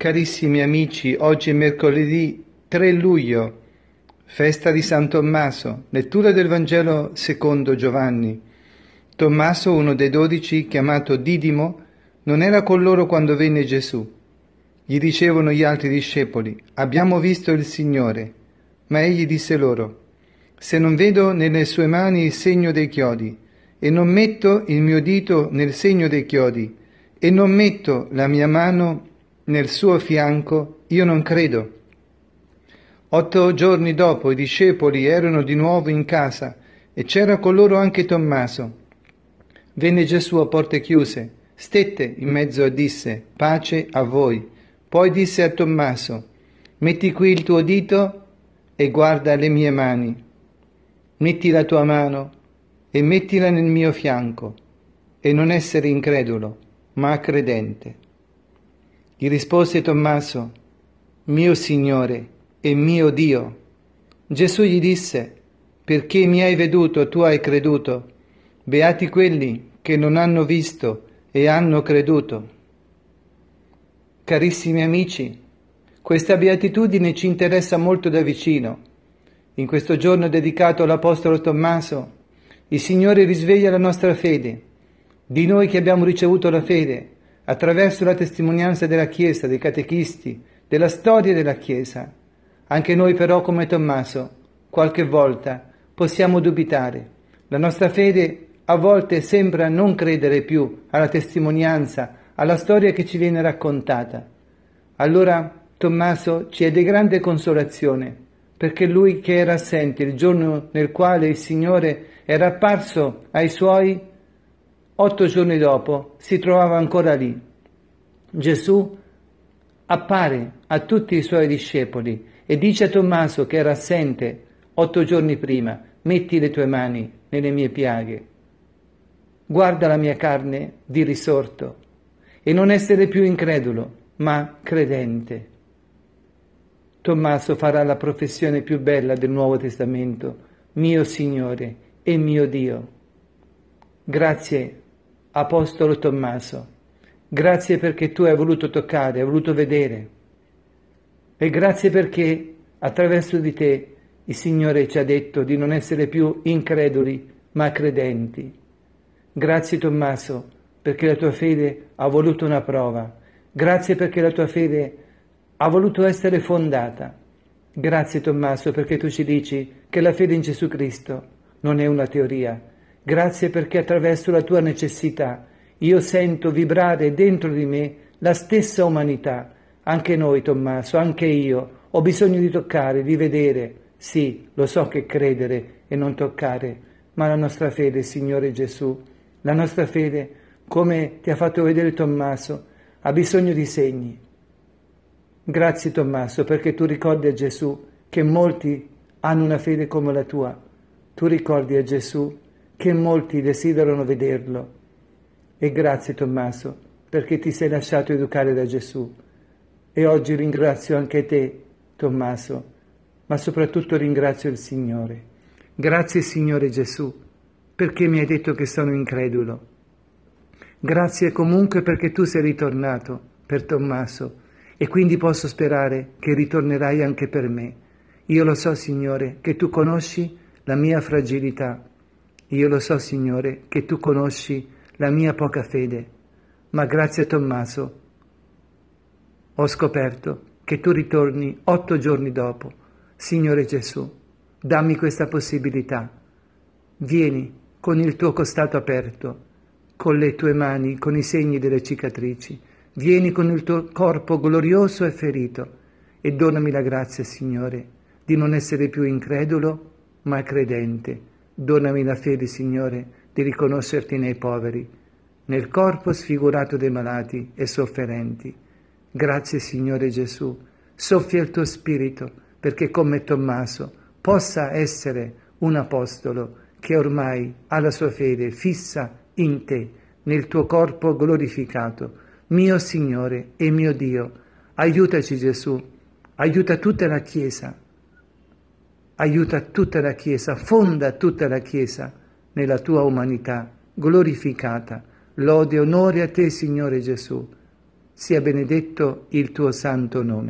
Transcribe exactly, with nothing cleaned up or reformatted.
Carissimi amici, oggi è mercoledì tre luglio, festa di San Tommaso, lettura del Vangelo secondo Giovanni. Tommaso, uno dei dodici, chiamato Didimo, non era con loro quando venne Gesù. Gli dicevano gli altri discepoli: abbiamo visto il Signore. Ma egli disse loro: se non vedo nelle sue mani il segno dei chiodi, e non metto il mio dito nel segno dei chiodi, e non metto la mia mano nel suo fianco, io non credo. Otto giorni dopo i discepoli erano di nuovo in casa e c'era con loro anche Tommaso. Venne Gesù a porte chiuse, stette in mezzo e disse: pace a voi. Poi disse a Tommaso: metti qui il tuo dito e guarda le mie mani. Metti la tua mano e mettila nel mio fianco, e non essere incredulo, ma credente. Gli rispose Tommaso: mio Signore e mio Dio. Gesù gli disse: perché mi hai veduto, tu hai creduto. Beati quelli che non hanno visto e hanno creduto. Carissimi amici, questa beatitudine ci interessa molto da vicino. In questo giorno dedicato all'Apostolo Tommaso, il Signore risveglia la nostra fede. Di noi che abbiamo ricevuto la fede, attraverso la testimonianza della Chiesa, dei catechisti, della storia della Chiesa. Anche noi però, come Tommaso, qualche volta possiamo dubitare. La nostra fede a volte sembra non credere più alla testimonianza, alla storia che ci viene raccontata. Allora Tommaso ci è di grande consolazione, perché lui che era assente il giorno nel quale il Signore era apparso ai Suoi, otto giorni dopo si trovava ancora lì. Gesù appare a tutti i Suoi discepoli e dice a Tommaso, che era assente otto giorni prima: metti le tue mani nelle mie piaghe, guarda la mia carne di risorto, e non essere più incredulo, ma credente. Tommaso farà la professione più bella del Nuovo Testamento: mio Signore e mio Dio. Grazie, Apostolo Tommaso, grazie perché tu hai voluto toccare, hai voluto vedere, e grazie perché attraverso di te il Signore ci ha detto di non essere più increduli, ma credenti. Grazie Tommaso, perché la tua fede ha voluto una prova. Grazie perché la tua fede ha voluto essere fondata. Grazie Tommaso, perché tu ci dici che la fede in Gesù Cristo non è una teoria. Grazie perché attraverso la tua necessità io sento vibrare dentro di me la stessa umanità. Anche noi, Tommaso, anche io, ho bisogno di toccare, di vedere. Sì, lo so che credere e non toccare, ma la nostra fede, Signore Gesù, la nostra fede, come ti ha fatto vedere Tommaso, ha bisogno di segni. Grazie Tommaso, perché tu ricordi a Gesù che molti hanno una fede come la tua. Tu ricordi a Gesù che molti desiderano vederlo. E grazie Tommaso, perché ti sei lasciato educare da Gesù. E oggi ringrazio anche te, Tommaso, ma soprattutto ringrazio il Signore. Grazie Signore Gesù, perché mi hai detto che sono incredulo. Grazie comunque perché tu sei ritornato per Tommaso, e quindi posso sperare che ritornerai anche per me. Io lo so, Signore, che tu conosci la mia fragilità. Io lo so, Signore, che tu conosci la mia poca fede. Ma grazie a Tommaso ho scoperto che tu ritorni otto giorni dopo. Signore Gesù, dammi questa possibilità. Vieni con il tuo costato aperto, con le tue mani, con i segni delle cicatrici. Vieni con il tuo corpo glorioso e ferito e donami la grazia, Signore, di non essere più incredulo, ma credente. Donami la fede, Signore, di riconoscerti nei poveri, nel corpo sfigurato dei malati e sofferenti. Grazie, Signore Gesù. Soffia il tuo spirito perché come Tommaso possa essere un apostolo che ormai ha la sua fede fissa in te, nel tuo corpo glorificato. Mio Signore e mio Dio, aiutaci Gesù, aiuta tutta la Chiesa, aiuta tutta la Chiesa, fonda tutta la Chiesa nella tua umanità glorificata. Lode e onore a te, Signore Gesù. sia benedetto il tuo santo nome.